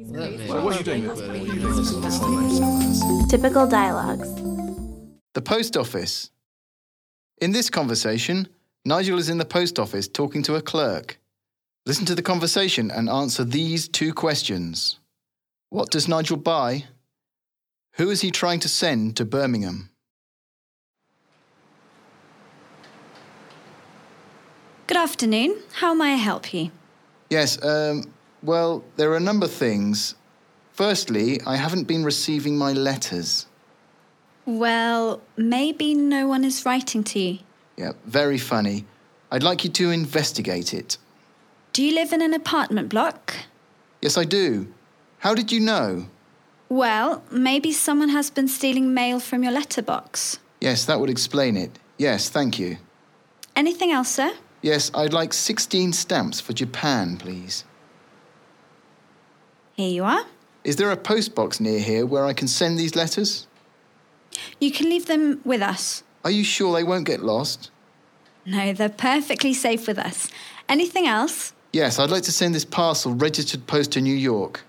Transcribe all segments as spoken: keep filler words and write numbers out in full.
So what are you doing? Typical dialogues. The post office. In this conversation, Nigel is in the post office talking to a clerk. Listen to the conversation and answer these two questions. What does Nigel buy? Who is he trying to send to Birmingham? Good afternoon. How may I help you? Yes, um, well, there are a number of things. Firstly, I haven't been receiving my letters. Well, maybe no one is writing to you. Yeah, very funny. I'd like you to investigate it. Do you live in an apartment block? Yes, I do. How did you know? Well, maybe someone has been stealing mail from your letterbox. Yes, that would explain it. Yes, thank you. Anything else, sir? Yes, I'd like sixteen stamps for Japan, please. Here you are. Is there a post box near here where I can send these letters? You can leave them with us. Are you sure they won't get lost? No, they're perfectly safe with us. Anything else? Yes, I'd like to send this parcel registered post to New York.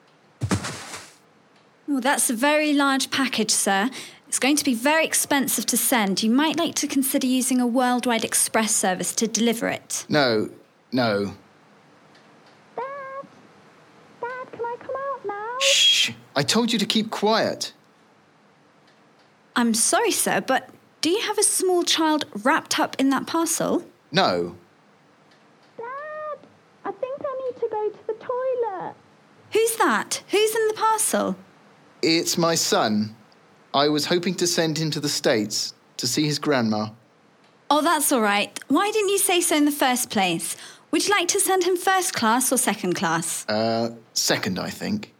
Oh, that's a very large package, sir. It's going to be very expensive to send. You might like to consider using a worldwide express service to deliver it. No, no. Dad! Dad, can I come out now? Shh! I told you to keep quiet. I'm sorry, sir, but do you have a small child wrapped up in that parcel? No. Dad! I think I need to go to the toilet. Who's that? Who's in the parcel? It's my son. I was hoping to send him to the States to see his grandma. Oh, that's all right. Why didn't you say so in the first place? Would you like to send him first class or second class? Uh, second, I think.